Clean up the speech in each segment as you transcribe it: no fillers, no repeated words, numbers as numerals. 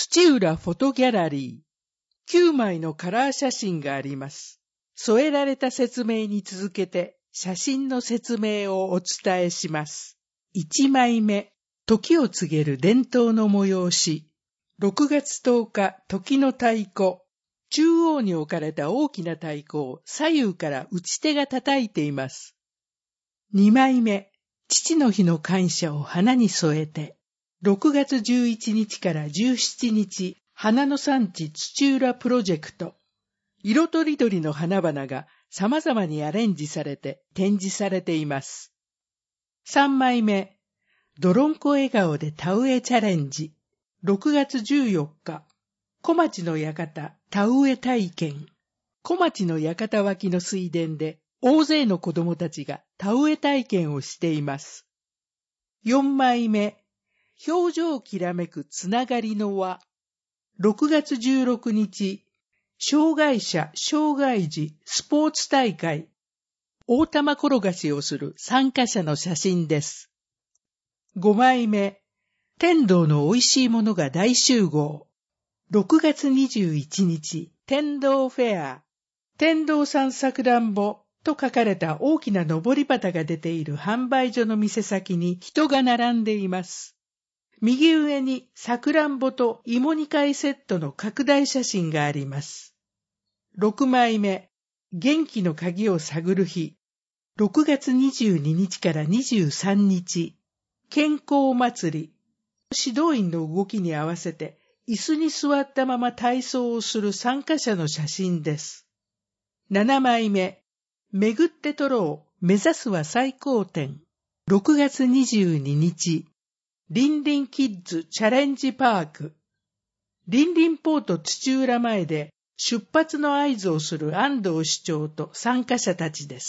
土浦フォトギャラリー。9枚のカラー写真があります。添えられた説明に続けて写真の説明をお伝えします。1枚目、時を告げる伝統の催し。6月10日、時の太鼓。中央に置かれた大きな太鼓を左右から打ち手が叩いています。2枚目、父の日の感謝を花に添えて。6月11日から17日、花の産地土浦プロジェクト。色とりどりの花々が様々にアレンジされて展示されています。3枚目、どろんこ笑顔で田植えチャレンジ。6月14日、小町の館田植え体験。小町の館脇の水田で大勢の子供たちが田植え体験をしています。4枚目、表情きらめくつながりの輪。6月16日、障害者・障害児スポーツ大会。大玉転がしをする参加者の写真です。5枚目、天童の美味しいものが大集合。6月21日、天童フェア。天童産さくらんぼと書かれた大きなのぼり旗が出ている販売所の店先に人が並んでいます。右上にさくらんぼと芋煮会セットの拡大写真があります。6枚目、元気の鍵を探る日。6月22日から23日、健康祭り。指導員の動きに合わせて椅子に座ったまま体操をする参加者の写真です。7枚目、巡って撮ろう、目指すは最高点。6月22日、リンリンキッズチャレンジパーク。リンリンポート土浦前で出発の合図をする安藤市長と参加者たちです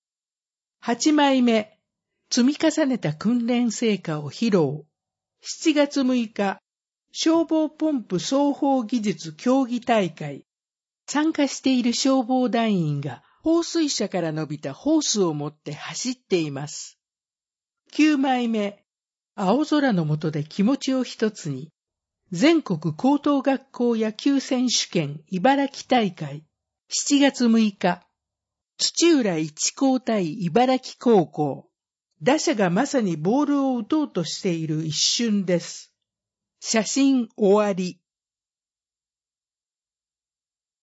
。8枚目、積み重ねた訓練成果を披露。7月6日、消防ポンプ奏法技術競技大会。参加している消防団員が放水車から伸びたホースを持って走っています。9枚目、青空の下で気持ちを一つに。全国高等学校野球選手権茨城大会。7月6日、土浦一高対茨城高校。打者がまさにボールを打とうとしている一瞬です。写真終わり。